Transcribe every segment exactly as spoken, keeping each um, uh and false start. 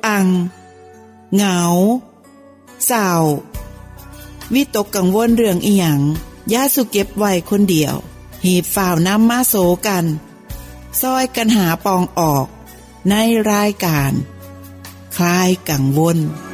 ฟังเหงาเศร้าวิตกกังวลเรื่องอีหยังอย่าสุเก็บไว้คนเดียวหีบฝ่าวนำมาโสกันซอยกันหาปองออกในรายการคลายกังวล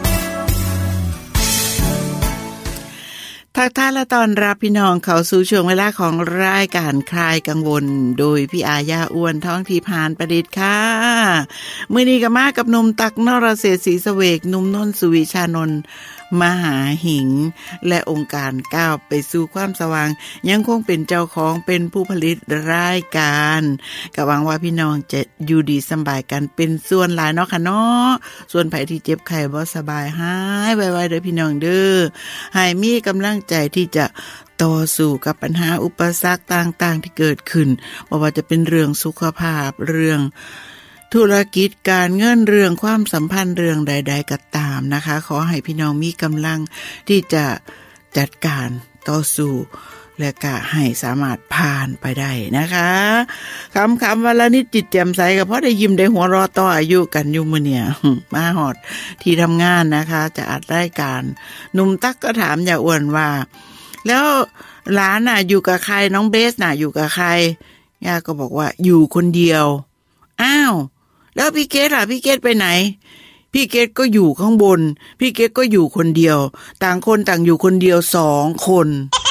ทักทายและต้อนรับพี่น้องเข้าสู่ช่วงเวลาของรายการคลายกังวลโดยพี่อาญาอ้วนท้องที่พานประดิษฐ์ค่ะมื้อนี้ก็มากับหนุ่มตักนรเศรษฐ์ศรีเสวกหนุ่มนนท์สุวิชานนท์มหาหิงและองค์การก้าวไปสู่ความสว่างยังคงเป็นเจ้าของเป็นผู้ผลิตรายการก็หวังว่าพี่น้องจะอยู่ดีสบายกันเป็นส่วนหลายเนาะค่ะเนาะส่วนไผที่เจ็บไข้บ่สบายหายไวๆเด้อพี่น้องเด้อให้มีกำลังใจที่จะต่อสู้กับปัญหาอุปสรรคต่างๆที่เกิดขึ้นบ่ว่าจะเป็นเรื่องสุขภาพเรื่องธุรกิจการเงินเรื่องความสัมพันธ์เรื่องใดๆก็ตามนะคะขอให้พี่น้องมีกำลังที่จะจัดการต่อสู้และก็ให้สามารถผ่านไปได้นะคะคำคำวันละนิดจิตแจ่มใสก็เพราะได้ยิ้มได้หัวเราะต่ออายุกันอยู่มื้อเนี่ยมาฮอดที่ทำงานนะคะจะอัดรายการหนุ่มตั๊กก็ถามอย่าอ้วนว่าแล้วหลานน่ะอยู่กับใครน้องเบสน่ะอยู่กับใครย่าก็บอกว่าอยู่คนเดียวอ้าวแล้วพี่เกดล่ะพี่เกดไปไหนพี่เกดก็อยู่ข้างบนพี่เกดก็อยู่คนเดียวต่างคนต่างอยู่คนเดียวสองคน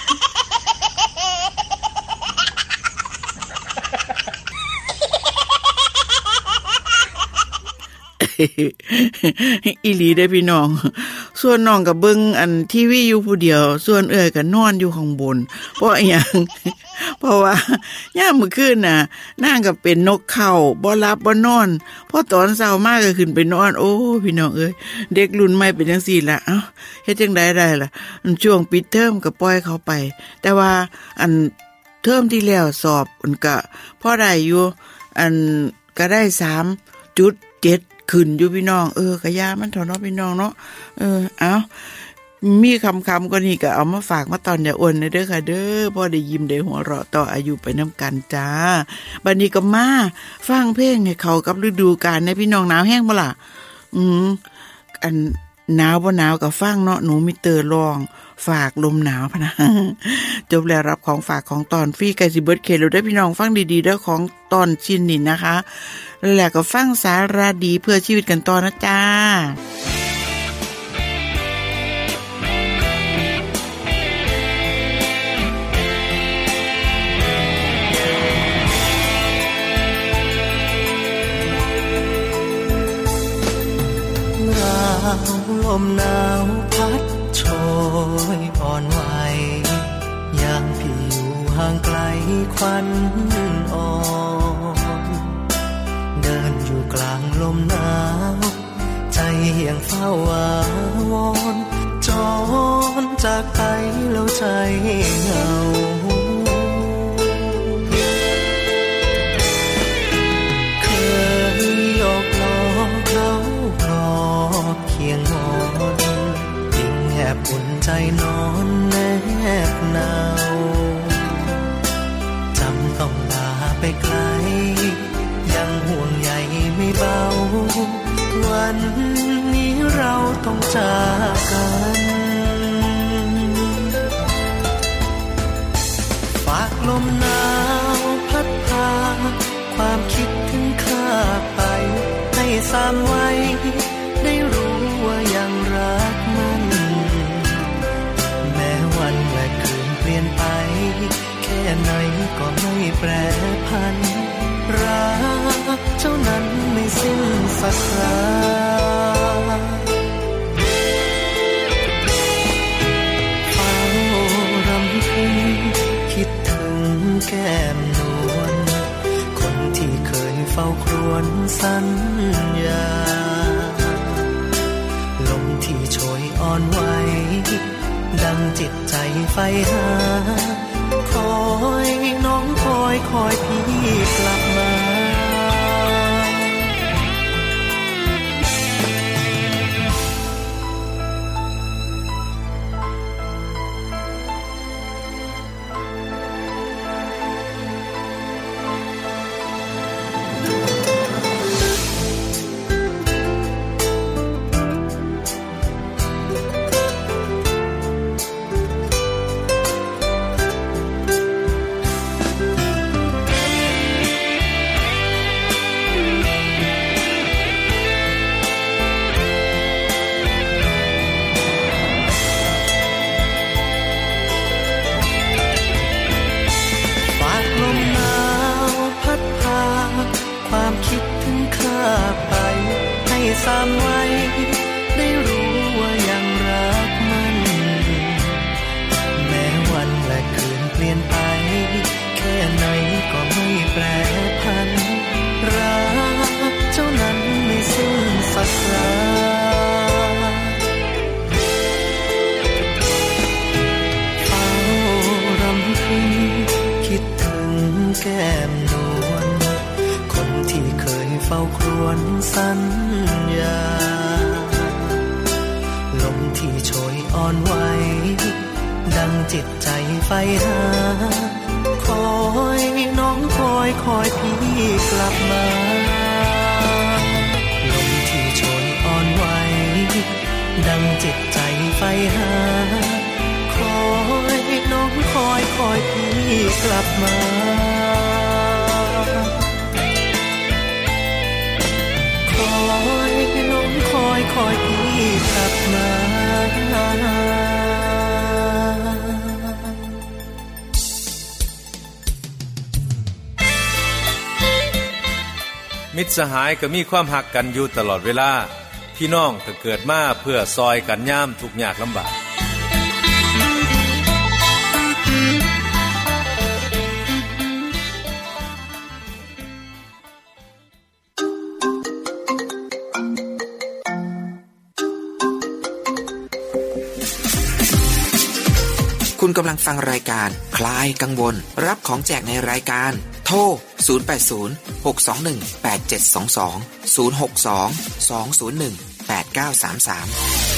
อีหลีได้พี่น้องส่วนน้องกับเบิ่งอันทีวีอยู่ผู้เดียวส่วนเอื้อยก็นอนอยู่ข้างบนเพราะอีหยังเพราะว่ายามมื้อคืนน่ะนางก็เป็นนกเข้าบ่หลับบ่นอนพอตอนเช้ามาก็ขึ้นไปนอนโอ้พี่น้องเอ้ยเด็กรุ่นใหม่เป็นจังซี่ล่ะเอ้าเฮ็ดจังได๋ได้ล่ะช่วงปิดเทอมก็ปล่อยเขาไปแต่ว่าอันเทอมที่แล้วสอบมันก็พอได้อยู่อันก็ได้ สามจุดเจ็ดขึ้นอยู่พี่น้องเออกะยามันเถาะเนาะพี่น้องเนาะเออเอามีคำๆก็นี่ก็เอามาฝากมาตอนอย่าอ้วนเด้อค่ะเด้อพอได้ยิ้มได้หัวเราะต่ออายุไปน้ำกันจ้าบัดนี้ก็มาฟังเพลงให้เข้ากับฤดูกาลในพี่น้องหนาวแห้งบ่ล่ะอืมอันหนาวบ่หนาวก็ฟังเนาะหนูมิเตอร์ร้องฝากลมหนาวพะนะจบแล้วรับของฝากของตอนฟรีไก่สิเบิร์ดเคแล้วได้พี่น้องฟังดีๆเด้อของตอนชิ้นนี้นะคะแล้วก็ฟังสาระดีเพื่อชีวิตกันต่อนะจ้าลมหนาวพัดโชยอ่อนไหวยามพี่อยู่ห่างไกลควันอ่อนเดินอยู่กลางลมหนาวใจยังเฝ้าวาวอนจรจากไปแล้วใจเหงาเคยหยอกล้อเขาปลอบเคียงนอนยิ่งแอบอุ่นใจนอนแนบหนาวจำต้องลาไปไกลยังห่วงใยไม่เบาวันนี้เราต้องจากกันฝากลมหนาวพัดพาความคิดถึงข้าไปให้สานไว้ได้รู้ว่ายังรักมันแม้วันและคืนเปลี่ยนไปแค่ไหนก็ไม่แปรผันรักเจ้านั้นไม่สิ้นสักคราเฝ้ารำพึงคิดถึงแก้มนวลคนที่เคยเฝ้าครวญสัญญาลมที่โชยอ่อนไหวดังจิตใจไฟหาคอยน้องคอยคอยพี่กลับมาสามไว้ได้รู้ว่ายังรักมันแม้วันและคืนเปลี่ยนไปแค่ไหนก็ไม่แปรผันรักเจ้านั้นไม่สิ้นสักคราเฝ้ารำพึงคิดถึงแก้มนวลคนที่เคยเฝ้าครวญสัญญาลมที่โชยอ่อนไหวดังจิตใจไฟหาคอยน้องคอยคอยพี่กลับมาลมที่โชยอ่อนไหวดังจิตใจไฟหาคอยน้องคอยคอยพี่กลับมาคอยน้องคอยคอยพี่กลับมามิตรสหายก็มีความหักกันอยู่ตลอดเวลาพี่น้องก็เกิดมาเพื่อซอยกันยามทุกข์ยากลำบากคุณกำลังฟังรายการคลายกังวลรับของแจกในรายการโทรศูนย์ แปด ศูนย์ หก สอง หนึ่ง แปด เจ็ด สอง สอง ศูนย์ หก สอง สอง ศูนย์ หนึ่ง แปด เก้า สาม สาม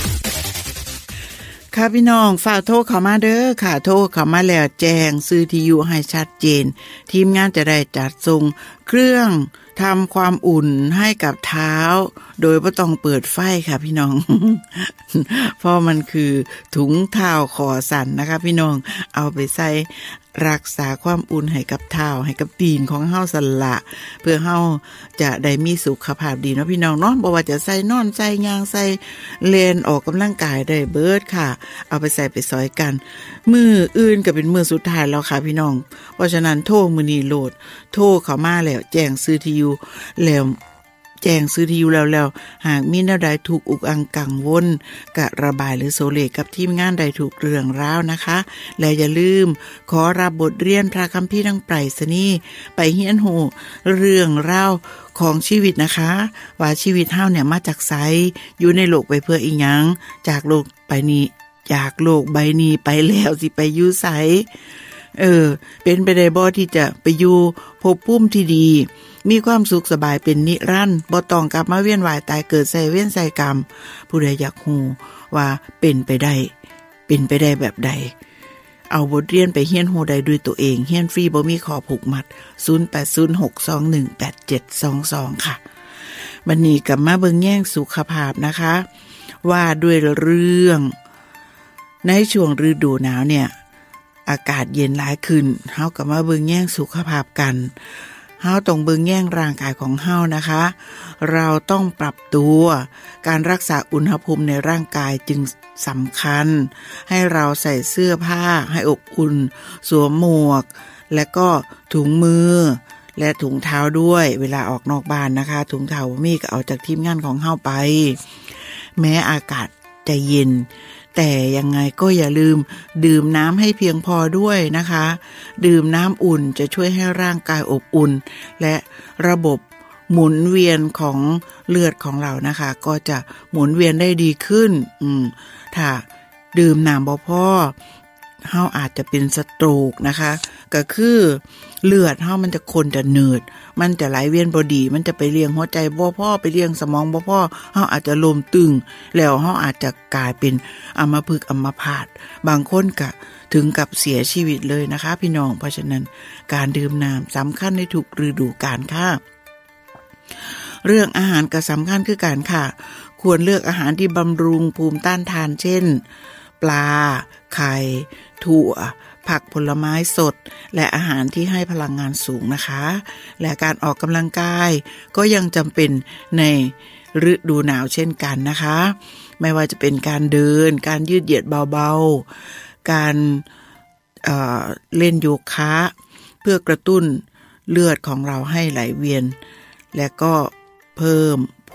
ค่ะพี่น้องฝากโทรเข้ามาเด้อค่ะโทรเข้ามาแล้วแจ้งชื่อที่อยู่ให้ชัดเจนทีมงานจะได้จัดส่งเครื่องทำความอุ่นให้กับเท้าโดยไม่ต้องเปิดไฟค่ะพี่น้อง เพราะมันคือถุงเท้าคอสั่นนะคะพี่น้องเอาไปใส่รักษาความอุ่นให้กับเท้าให้กับตีนของเฮาสั่นละเพื่อเฮาจะได้มีสุขภาพดีเนาะพี่น้องเนาะบ่ว่าจะใส่นอนใส่ย่างใส่เล่นออกกำลังกายได้เบิดค่ะเอาไปใส่ไปซอยกันมื้ออื่นก็เป็นมื้อสุดท้ายแล้วค่ะพี่น้องเพราะฉะนั้นโทรมื้อนี้โหลดโทรเข้ามาแล้วแจ้งชื่อที่อยู่แล้วแจ้งซื้อที่อยู่แล้วแล้วหากมีแนวใดถูกอุกอังกังวลกะระบายหรือโซเลกับทีมงานใดถูกเรื่องราวนะคะและอย่าลืมขอรับบทเรียนพระคัมภีร์ทางไปรษณีย์ไปเฮียนหูเรื่องราวของชีวิตนะคะว่าชีวิตเฮาเนี่ยมาจากไสอยู่ในโลกไปเพื่ออีหยังจากโลกไปนี้จากโลกใบนี้ไปแล้วสิไปอยู่ไสเออเป็นไปได้บ่ที่จะไปอยู่ภพภูมิที่ดีมีความสุขสบายเป็นนิรันดร์บ่ต้องกลับมาเวียนว่ายตายเกิดใส่เวียนใส่กรรมผู้ใดอยากฮู้ว่าเป็นไปได้เป็นไปได้แบบใดเอาบทเรียนไปเรียนรู้ได้ด้วยตัวเองเรียนฟรีบ่มีข้อผูกมัดศูนย์ แปด ศูนย์ หก สอง หนึ่ง แปด เจ็ด สอง สองค่ะวันนี้กลับมาเบิ่งแย่งสุขภาพนะคะว่าด้วยเรื่องในช่วงฤดูหนาวเนี่ยอากาศเย็นหลายขึ้นเฮาก็มาเบิ่งแย่งสุขภาพกันเฮาต้องเบิ่งแย่งร่างกายของเฮานะคะเราต้องปรับตัวการรักษาอุณหภูมิในร่างกายจึงสำคัญให้เราใส่เสื้อผ้าให้อบอุ่นสวมหมวกและก็ถุงมือและถุงเท้าด้วยเวลาออกนอกบ้านนะคะถุงเท้ามีก็เอาจากทีมงานของเฮาไปแม้อากาศจะเย็นแต่ยังไงก็อย่าลืมดื่มน้ำให้เพียงพอด้วยนะคะดื่มน้ำอุ่นจะช่วยให้ร่างกายอบอุ่นและระบบหมุนเวียนของเลือดของเรานะคะก็จะหมุนเวียนได้ดีขึ้นอืมถ้าดื่มน้ำบ่พอเฮาอาจจะเป็นสโตรกนะคะก็คือเลือดเฮามันจะคนจะเนืดมันจะไหลเวียนบ่ดีมันจะไปเลี้ยงหัวใจบ่พอไปเลี้ยงสมองบ่พอเฮาอาจจะลมตึงแล้วเฮาอาจจะกลายเป็นอัมพฤกษ์อัมพาตบางคนก็ถึงกับเสียชีวิตเลยนะคะพี่น้องเพราะฉะนั้นการดื่มน้ำสำคัญในทุกฤดูกาลค่ะเรื่องอาหารก็สำคัญคือกันค่ะควรเลือกอาหารที่บำรุงภูมิต้านทานเช่นปลาไข่ถั่วผักผลไม้สดและอาหารที่ให้พลังงานสูงนะคะและการออกกำลังกายก็ยังจำเป็นในฤดูหนาวเช่นกันนะคะไม่ว่าจะเป็นการเดินการยืดเหยียดเบาๆการเอ่อเล่นโยคะเพื่อกระตุ้นเลือดของเราให้ไหลเวียนและก็เพิ่มภู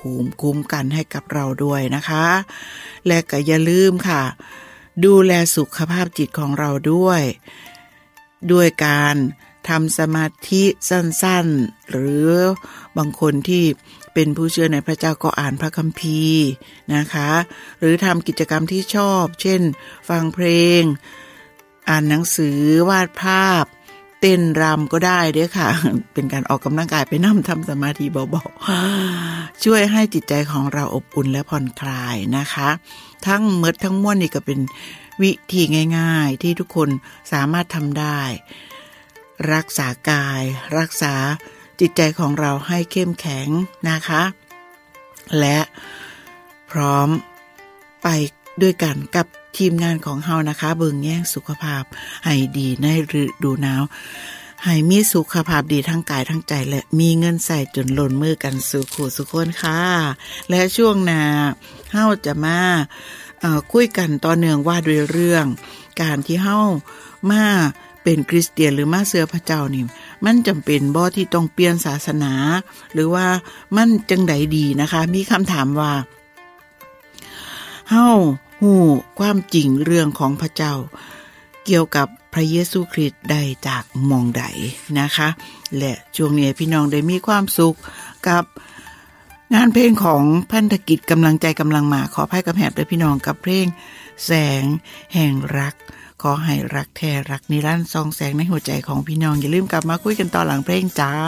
ภูมิคุ้มกันให้กับเราด้วยนะคะและก็อย่าลืมค่ะดูแลสุขภาพจิตของเราด้วยด้วยการทำสมาธิสั้นๆหรือบางคนที่เป็นผู้เชื่อในพระเจ้าก็อ่านพระคัมภีร์นะคะหรือทำกิจกรรมที่ชอบเช่นฟังเพลงอ่านหนังสือวาดภาพเต้นรำก็ได้เด้อค่ะเป็นการออกกำลังกายไปนั่งทำสมาธิเบาๆช่วยให้จิตใจของเราอบอุ่นและผ่อนคลายนะคะทั้งหมดทั้งมวลนี่ก็เป็นวิธีง่ายๆที่ทุกคนสามารถทำได้รักษากายรักษาจิตใจของเราให้เข้มแข็งนะคะและพร้อมไปด้วยกันกับทีมงานของเฮานะคะเบิ่งแย่งสุขภาพให้ดีในฤดูหนาวให้มีสุขภาพดีทั้งกายทั้งใจและมีเงินใส่จนล้นมือกันสู่คู่สุขคนค่ะและช่วงหน้าเฮาจะมาเอ่อคุยกันต่อเนื่องว่าด้วยเรื่องการที่เฮามาเป็นคริสเตียนหรือมาเชื่อพระเจ้านี่มันจำเป็นบ่ที่ต้องเปลี่ยนศาสนาหรือว่ามันจังใดดีนะคะมีคำถามว่าเฮาฮู้ความจริงเรื่องของพระเจ้าเกี่ยวกับพระเยซูคริสต์ได้จากหม้องใดนะคะและช่วงนี้พี่น้องได้มีความสุขกับงานเพลงของพันธกิจกำลังใจกำลังมาขออภัยกับแหบด้วยพี่น้องกับเพลงแสงแห่งรักขอให้รักแท้รักนิรันดร์ส่องแสงในหัวใจของพี่น้องอย่าลืมกลับมาคุยกันต่อหลังเพลงจ้า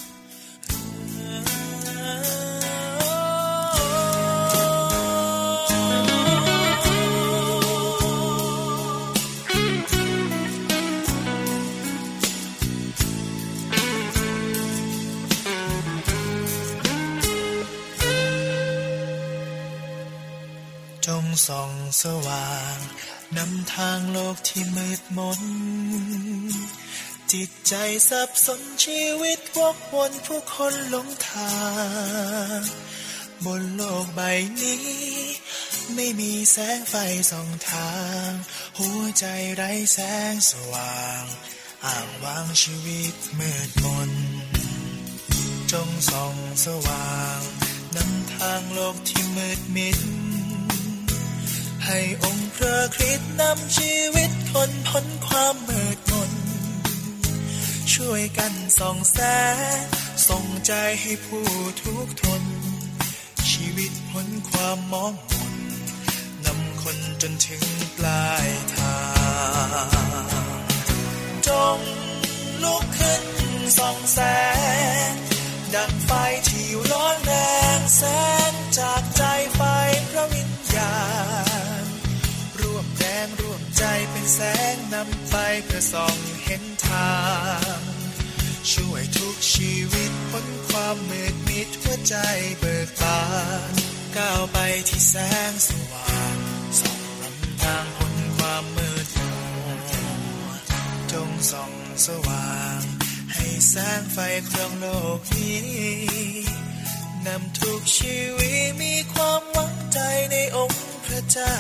จงส่องสว่างนำทางโลกที่มืดมนจิตใจสับสนชีวิตวกวนผู้คนหลงทางบนโลกใบนี้ไม่มีแสงไฟส่องทางหัวใจไร้แสงสว่างอ้างว้างชีวิตมืดมนจงส่องสว่างนำทางโลกที่มืดมิดให้องค์พระคริสต์นำชีวิตคนพ้นความมืดมนช่วยกันส่องแสงส่องใจให้ผู้ทุกข์ทนชีวิตพ้นความมองมนนำคนจนถึงปลายทางจงลุกขึ้นส่องแสงดังไฟที่ร้อนแรงแสงจากใจไฟพระวิญญาณร่วมแรงร่วมใจเป็นแสงนำไฟเพื่อส่องเห็นทางช่วยทุกชีวิตพ้นความมืดมิดหัวใจเบิกบานก้าวไปที่แสงสว่างส่องนำทางพ้นความมืดมัวจงส่องสว่างให้แสงไฟครองโลกนี้นำทุกชีวิตมีความหวังใจในองค์พระเจ้า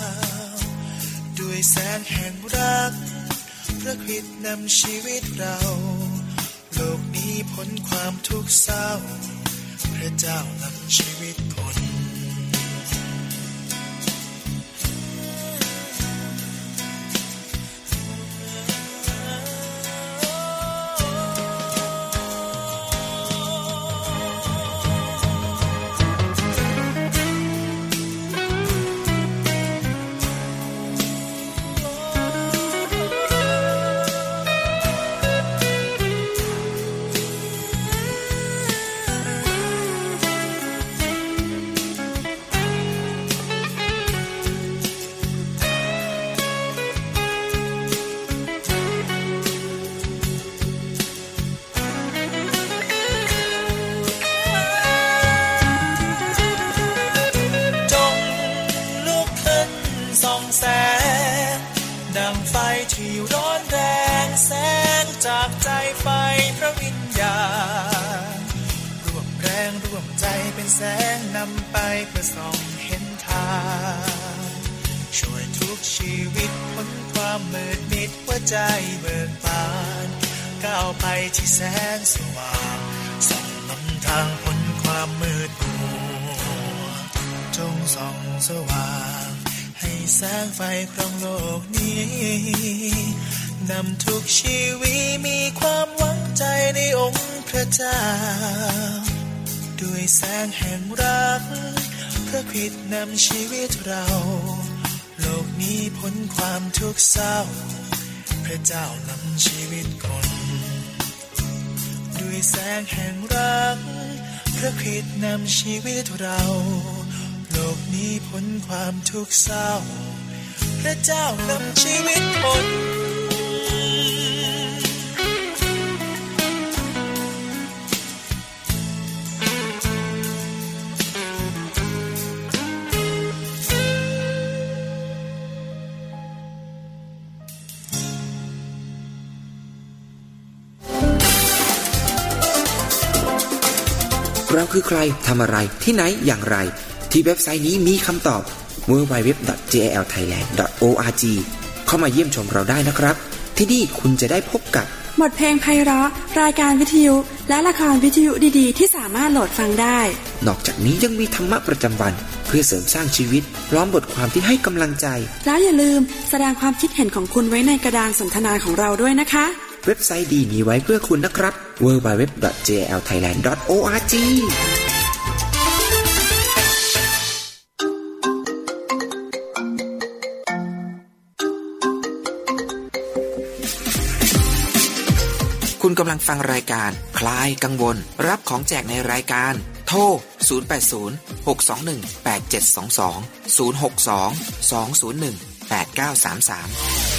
ด้วยแสงแห่งรักพระคริสต์นำชีวิตเราโลกนี้พ้นความทุกข์เศร้าพระเจ้านำชีวิตพ้นจากใจไฟพระวิญญาณร่วมแรงร่วมใจเป็นแสงนำไปเพื่อส่องเห็นทางช่วยทุกชีวิตพ้นความมืดมิดหัวใจเบิกบานก้าวไปที่แสงสว่างส่องนำทางพ้นความมืดมัวจงส่องสว่างให้แสงไฟครองโลกนี้นำทุกชีวิตมีความหวังใจในองค์พระเจ้าด้วยแสงแห่งรักพระคริสต์นำชีวิตเราโลกนี้พ้นความทุกข์เศร้าพระเจ้านำชีวิตคนด้วยแสงแห่งรักพระคริสต์นำชีวิตเราโลกนี้พ้นความทุกข์เศร้าพระเจ้านำชีวิตคนเราคือใครทำอะไรที่ไหนอย่างไรที่เว็บไซต์นี้มีคำตอบ ดับเบิลยู ดับเบิลยู ดับเบิลยู ดอท เจ แอล ไทยแลนด์ ดอท โอ อาร์ จี เข้ามาเยี่ยมชมเราได้นะครับที่นี่คุณจะได้พบกับบทเพลงไพเราะรายการวิทยุและละครวิทยุดีๆที่สามารถโหลดฟังได้นอกจากนี้ยังมีธรรมะประจำวันเพื่อเสริมสร้างชีวิตพร้อมบทความที่ให้กำลังใจแล้วอย่าลืมแสดงความคิดเห็นของคุณไว้ในกระดานสนทนาของเราด้วยนะคะเว็บไซต์ดีมีไว้เพื่อคุณนะครับ ดับเบิลยู ดับเบิลยู ดับเบิลยู ดอท เจ แอล ไทยแลนด์ ดอท โอ อาร์ จีคุณกำลังฟังรายการคลายกังวลรับของแจกในรายการโทรศูนย์ แปด ศูนย์ หก สอง หนึ่ง แปด เจ็ด สอง สอง ศูนย์ หก สอง สอง ศูนย์ หนึ่ง แปด เก้า สาม สาม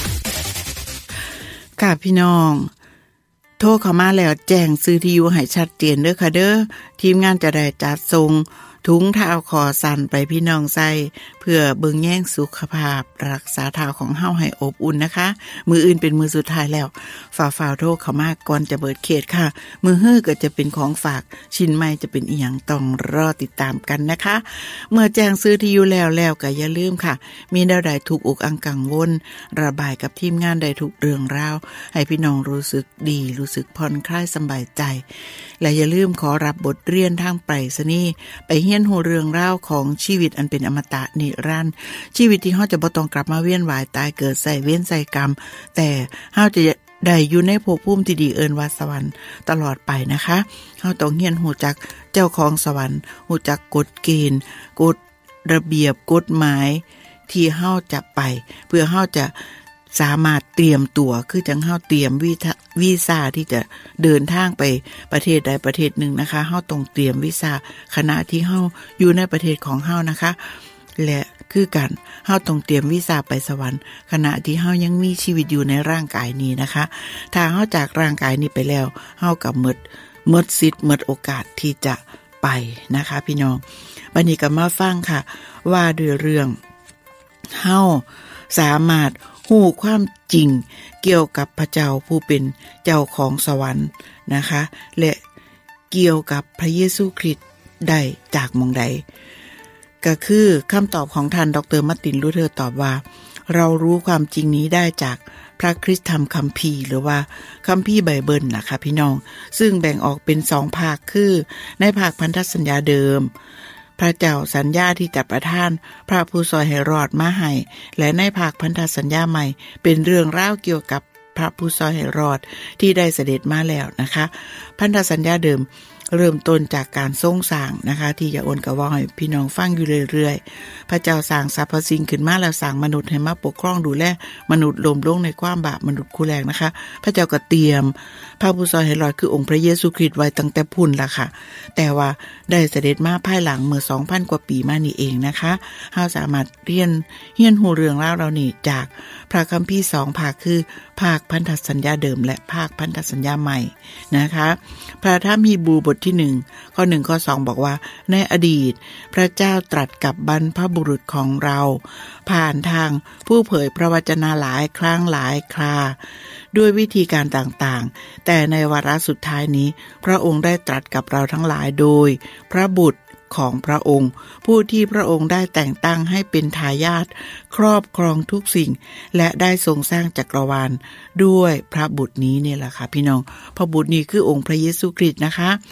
ค่ะพี่น้องโทรเข้ามาแล้วแจ้งซื้อที่อยู่ให้ชัดเจนเด้อค่ะเด้อทีมงานจะได้จัดส่งถุงเท้าคอสั่นไปพี่น้องใส่เพื่อเบิ่งแย่งสุขภาพรักษาเท้าของเฮาให้อบอุ่นนะคะมืออื่นเป็นมือสุดท้ายแล้วฝ่าฝ่าโทรเข้ามาก่อนจะเบิดเขตค่ะมือฮื้อก็จะเป็นของฝากชิ้นใหม่จะเป็นอีหยังต้องรอติดตามกันนะคะเมื่อแจ้งซื้อที่อยู่แล้วแล้วก็อย่าลืมค่ะมีแนวใดถูกอกอังกังวลระบายกับทีมงานได้ทุกเรื่องราวให้พี่น้องรู้สึกดีรู้สึกผ่อนคลายสบายใจและอย่าลืมขอรับบทเรียนทางไปรษณีย์ไปเฮียนหูเรื่องราวของชีวิตอันเป็นอมตะนิรันดร์ชีวิตที่เฮาจะบ่ต้องกลับมาเวียนว่ายตายเกิดใส่เวียนใส่กรรมแต่เฮาจะได้อยู่ในภพภูมิที่ดีเอิ้นว่าสวรรค์ตลอดไปนะคะเฮาต้องเฮียนหูจักเจ้าของสวรรค์หูจักกฎเกณฑ์กฎระเบียบกฎหมายที่เฮาจะไปเพื่อเฮาจะสามารถเตรียมตัวคือจังเฮาเตรียมวีซ่าที่จะเดินทางไปประเทศใดประเทศหนึ่งนะคะเฮาต้องเตรียมวีซ่าขณะที่เฮาอยู่ในประเทศของเฮานะคะและคือกันเฮาต้องเตรียมวีซ่าไปสวรรค์ขณะที่เฮายังมีชีวิตอยู่ในร่างกายนี้นะคะถ้าเฮาจากร่างกายนี้ไปแล้วเฮาก็หมดหมดสิทธิ์หมดโอกาสที่จะไปนะคะพี่น้องบัดนี้ก็มาฟังค่ะว่าด้วยเรื่องเฮาสามารถฮู้ความจริงเกี่ยวกับพระเจ้าผู้เป็นเจ้าของสวรรค์นะคะและเกี่ยวกับพระเยซูคริสต์ได้จากหม้องใดก็คือคำตอบของท่านดร.มาร์ตินลูเทอร์ตอบว่าเรารู้ความจริงนี้ได้จากพระคริสตธรรมคัมภีร์หรือว่าคัมภีร์ไบเบิลนะคะพี่น้องซึ่งแบ่งออกเป็นสองภาคคือในภาคพันธสัญญาเดิมพระเจ้าสัญญาที่จะประทานพระผู้ซอยให้รอดมาให้และในภาคพันธสัญญาใหม่เป็นเรื่องราวเกี่ยวกับพระผู้ซอยให้รอดที่ได้เสด็จมาแล้วนะคะพันธสัญญาเดิมเริ่มต้นจากการทรงสร้างนะคะที่จะโอนกระว่าให้พี่น้องฟังอยู่เรื่อยๆพระเจ้าสร้างสรรพสิ่งขึ้นมาแล้วสร้างมนุษย์ให้มาปกครองดูแลมนุษย์ล้มลงในความบาปมนุษย์คู่แรกนะคะพระเจ้าก็เตรียมพระผู้ซอยให้รอดคือองค์พระเยซูคริสต์ไว้ตั้งแต่พุ่นล่ะค่ะแต่ว่าได้เสด็จมาภายหลังเมื่อ สองพัน กว่าปีมานี่เองนะคะเฮาสามารถเรียนเรียนรู้เรื่องราวเหล่านี้จากพระคัมภีร์สองภาคคือภาคพันธสัญญาเดิมและภาคพันธสัญญาใหม่นะคะพระธรรมฮีบรูบทที่หนึ่งข้อหนึ่งข้อสองบอกว่าในอดีตพระเจ้าตรัสกับบรรพบุรุษของเราผ่านทางผู้เผยพระวจนะหลายครั้งหลายคราด้วยวิธีการต่างๆแต่ในวาระสุดท้ายนี้พระองค์ได้ตรัสกับเราทั้งหลายโดยพระบุตรของพระองค์ผู้ที่พระองค์ได้แต่งตั้งให้เป็นทายาทครอบครองทุกสิ่งและได้ทรงสร้างจักรวาลด้วยพระบุตรนี้เนี่ยแหละค่ะพี่น้องพระบุตรนี้คือองค์พระเยซูคริสต์นะคะ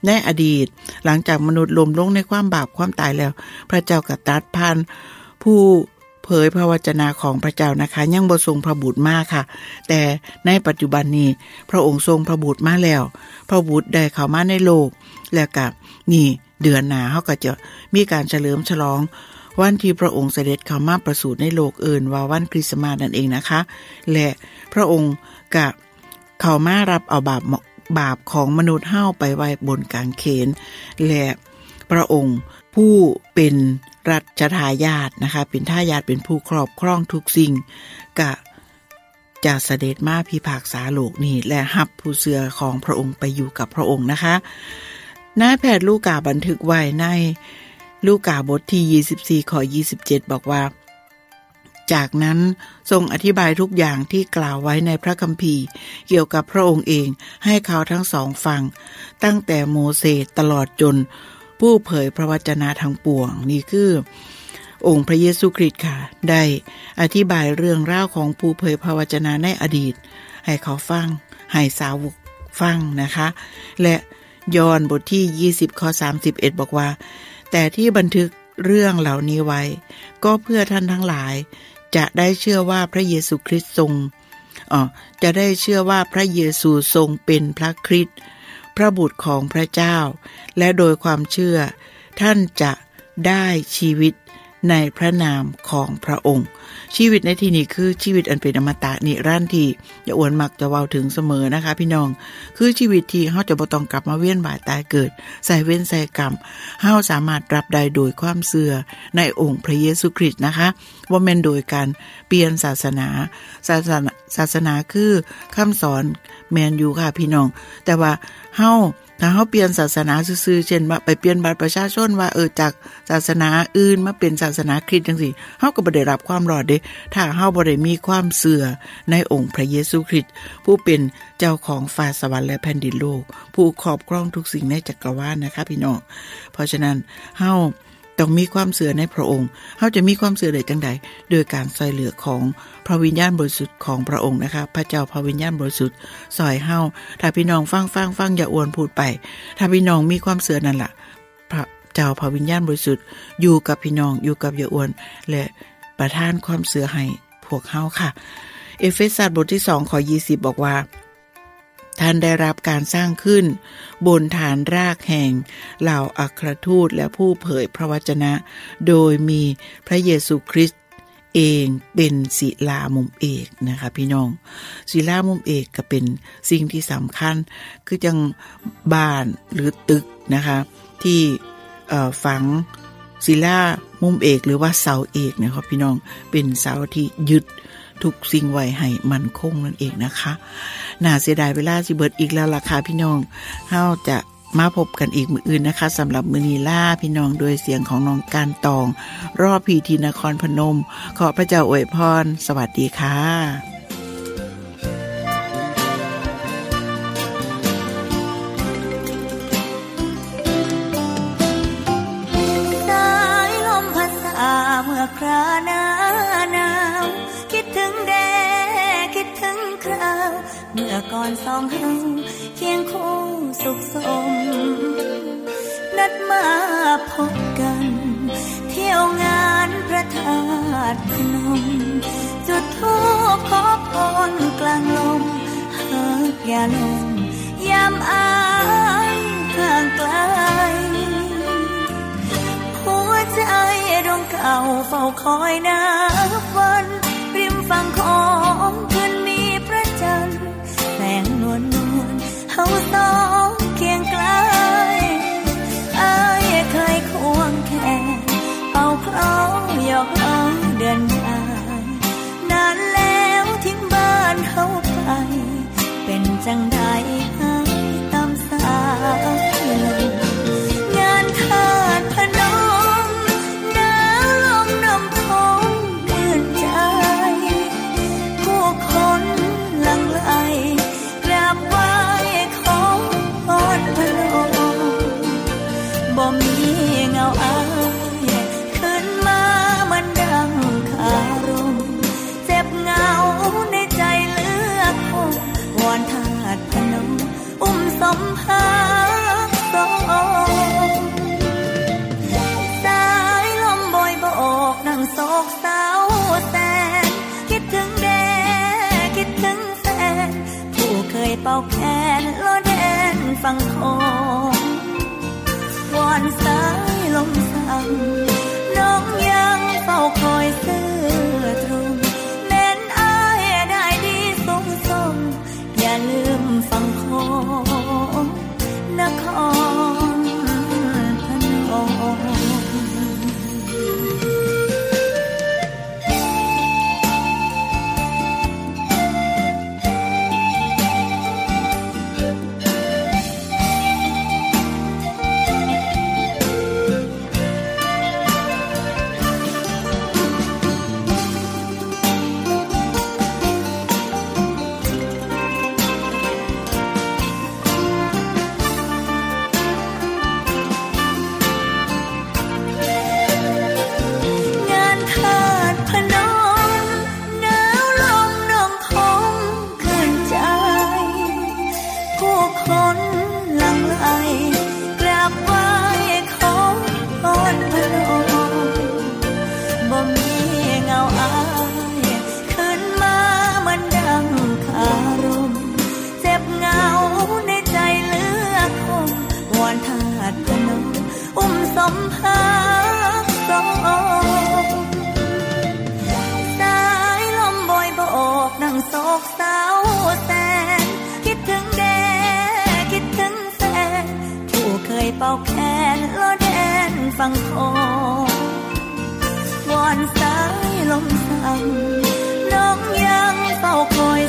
ในอดีตหลังจากมนุษย์ล้มลงในความบาปความตายแล้วพระเจ้าก็ตรัสผ่านผู้เผยพระวจนะของพระเจ้านะคะยังบ่ทรงพระบุตรมาค่ะแต่ในปัจจุบันนี้พระองค์ทรงพระบุตรมาแล้วพระบุตรได้เข้ามาในโลกแล้วก็นี่เดือนหน้าเฮาก็จะมีการเฉลิมฉลองวันที่พระองค์เสด็จเข้ามาประสูติในโลกเอิ้นว่าวันคริสต์มาสนั่นเองนะคะและพระองค์ก็เข้ามารับเอาบาปบาปของมนุษย์เฮาไปไว้บนกางเขนและพระองค์ผู้เป็นรัชทายาทนะคะเป็นทายาทเป็นผู้ครอบครองทุกสิ่งก็จะเสด็จมาพิพากษาโลกนี้และรับผู้เชื่อของพระองค์ไปอยู่กับพระองค์นะคะนายแพทย์ลูกาบันทึกไว้ในลูกาบทที่ยี่สิบสี่ข้อยี่สิบเจ็ดบอกว่าจากนั้นทรงอธิบายทุกอย่างที่กล่าวไว้ในพระคัมภีร์เกี่ยวกับพระองค์เองให้เขาทั้งสองฟังตั้งแต่โมเสสตลอดจนผู้เผยพระวจนะทั้งปวงนี่คือองค์พระเยซูคริสต์ค่ะได้อธิบายเรื่องราวของผู้เผยพระวจนะในอดีตให้เขาฟังให้สาวกฟังนะคะและยอห์นบทที่ยี่สิบข้อสามสิบเอ็ดบอกว่าแต่ที่บันทึกเรื่องเหล่านี้ไว้ก็เพื่อท่านทั้งหลายจะได้เชื่อว่าพระเยซูคริสต์ทรงอ๋อจะได้เชื่อว่าพระเยซูทรงเป็นพระคริสต์พระบุตรของพระเจ้าและโดยความเชื่อท่านจะได้ชีวิตในพระนามของพระองค์ชีวิตในที่นี้คือชีวิตอันเป็นอมตะนิรันดร์ที่อย่าอวนมักจะเว้าถึงเสมอนะคะพี่น้องคือชีวิตที่เฮาจะบ่ต้องกลับมาเวียนว่ายตายเกิดใส่เวรใส่กรรมเฮาสามารถรับได้โดยความเชื่อในองค์พระเยซูคริสต์นะคะบ่แม่นโดยการเปลี่ยนศาสนาศาสนาศาสนาคือคำสอนแม่นอยู่ค่ะพี่น้องแต่ว่าเฮาถ้าเฮาเปลี่ยนศาสนาซื่อๆเช่นว่าไปเปลี่ยนบัตรประชาชนว่าเออจากศาสนาอื่นมาเป็นศาสนาคริสต์จังซี่เฮาก็บ่ได้รับความรอดเด้ถ้าเฮาบ่ได้มีความเชื่อในองค์พระเยซูคริสต์ผู้เป็นเจ้าของฟ้าสวรรค์และแผ่นดินโลกผู้ครอบครองทุกสิ่งในจักรวาลนะคะพี่น้องเพราะฉะนั้นเฮาต้องมีความเชื่อในพระองค์เฮาจะมีความเชื่อได้จังได๋โดยการช่วยเหลือของพระวิญญาณบริสุทธิ์ของพระองค์นะคะพระเจ้าพระวิญญาณบริสุทธิ์สอยเฮาถ้าพี่น้องฟังฟังฟังอย่าอวนพูดไปถ้าพี่น้องมีความเชื่อนั่นล่ะพระเจ้าพระวิญญาณบริสุทธิ์อยู่กับพี่น้องอยู่กับอย่าอวนและประทานความเชื่อให้พวกเฮาค่ะเอเฟซัสบทที่สองข้อยี่สิบบอกว่าท่านได้รับการสร้างขึ้นบนฐานรากแห่งเหล่าอัครทูตและผู้เผยพระวจนะโดยมีพระเยซูคริสต์เองเป็นศิลามุมเอกนะคะพี่น้องศิลามุมเอกก็เป็นสิ่งที่สำคัญคือจังบ้านหรือตึกนะคะที่เอ่อฝังศิลามุมเอกหรือว่าเสาเอกนะครับพี่น้องเป็นเสาที่ยึดทุกสิ่งไว้ให้มั่นคงนั่นเองนะคะน่าเสียดายเวลาสิเบิดอีกแล้วล่ะค่ะพี่น้องเฮาจะมาพบกันอีกมื้ออื่นนะคะสำหรับมื้อนี้ล่าพี่น้องโดยเสียงของน้องการตองรอพี่ที่นครพนมขอพระเจ้าอวยพรสวัสดีค่ะสายลมพัดสาเมื่อคราหน้าหนาวคิดถึงแดคิดถึงคราวเมื่อก่อนสองเฮาเคียงคู่สุขสมนัดมาพบกันเที่ยวงานพระธาตุพนมจุดธูปขอพรกลางลมหากอย่าลงยามอายห่างไกลหัวใจดวงเก่าเฝ้าคอยนับวันริมฝั่งของคืนมีพระจันทร์แสงนวลนวลเฮาสองเคียงไกลอายเคยควงแขนเป่าคล้องหยอกล้อเดือนหน้านานแล้วทิ้งบ้านเฮาไปเป็นจังใดให้ตามสายลมงานธาตุพนมน้ำลมนมพงคืนเป่าแคนล้อแดนฟังคงวอนสายลมสั่งน้องยังเฝ้าคอยซื่อตรงแม้นอายได้ดีสูงส่งอย่าลืมฟังคงนครพนมเป่าแคนล้อแดนฟังคงวอนสายลมสั่งน้องยังเฝ้าคอย